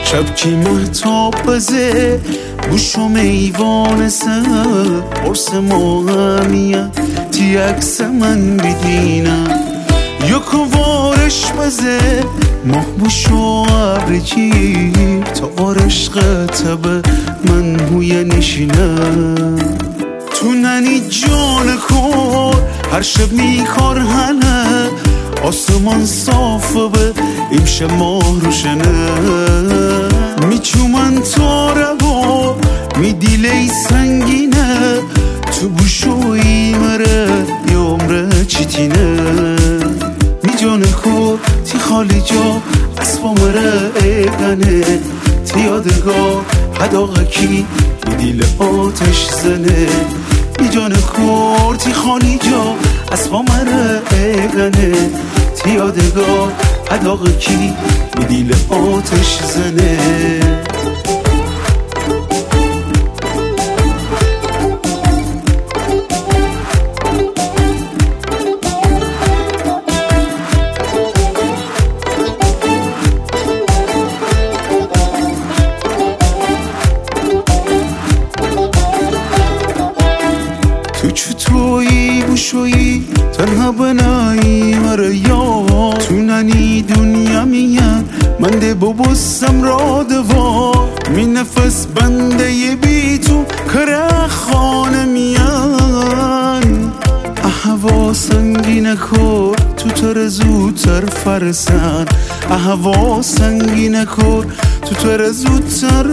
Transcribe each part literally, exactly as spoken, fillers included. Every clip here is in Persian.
شب کی محتاب بزه بوشم ایوان سر قرص مهمیت تی عکس من بیدینم یکو وارش بزه ماه بوشو ابرجی تا وارشق تبه من هوی نشینم تو ننی جان کور هر شب میکار هنه آسمان صافه به امشب ماه روشنه میچومن تاره و میدیلی سنگینه تو بوشوی مره یه عمره چیتینه می جان کور تی خالی جا اسبا مره ایگنه تی یادگار هداغه کی میدیل آتش زنه می جان کور تی خالی جا اسبا مره ایگنه تی یادگار هداغه کی میدیل آتش زنه تو چطوری بوشویی تنها بنایی مره یا تو ننی دنیا میان من ده ببوسم را دوا می نفس بنده ی بی تو کره خانه میان احوا سنگین کور تو تر زودتر فرسن احوا سنگین کور تو تر زودتر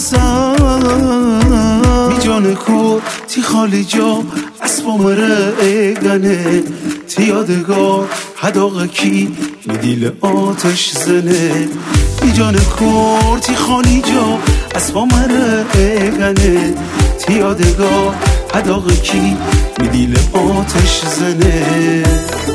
فرسن می جان کور تی خالی جا اسبا مره ایگنه تی یادگار هداغه کی میدیل آتش زنه می جان کور تی خالی جا اسبا مره ایگنه تی یادگار هداغه کی میدیل آتش زنه